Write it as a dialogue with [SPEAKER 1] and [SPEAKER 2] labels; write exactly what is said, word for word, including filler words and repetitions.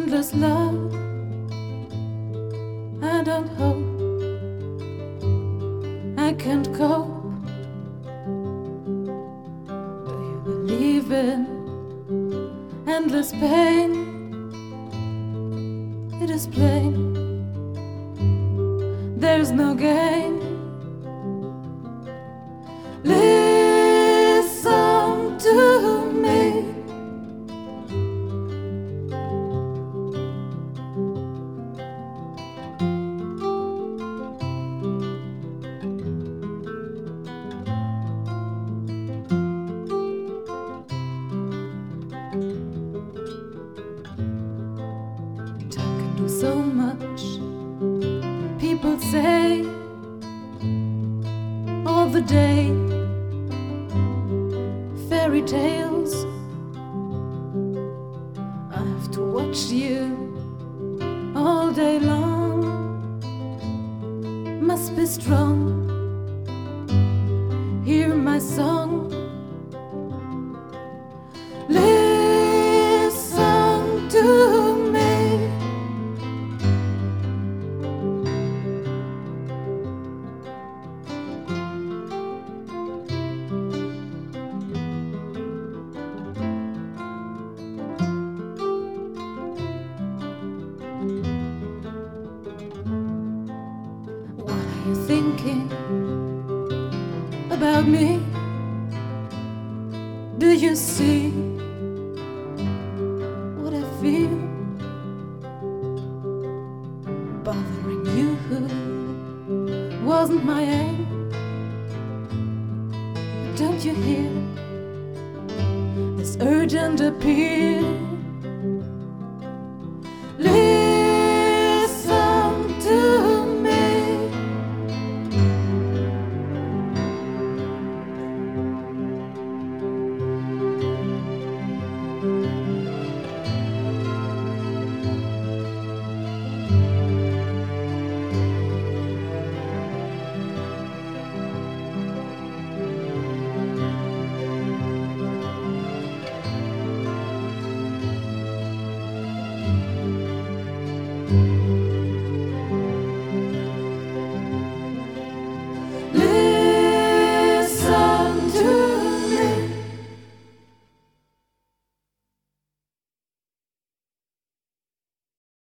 [SPEAKER 1] endless love. I don't hope I can't cope. Do you believe in endless pain? It is plain there's no gain. Listen to me. Talking to so much, people say all the day fairy tales. I have to watch you all day long. Must be strong. Hear my song. Listen to me. What are you thinking about me? Do you see what I feel? Bothering you wasn't my aim. Don't you hear this urgent appeal? Listen to me. Thank you.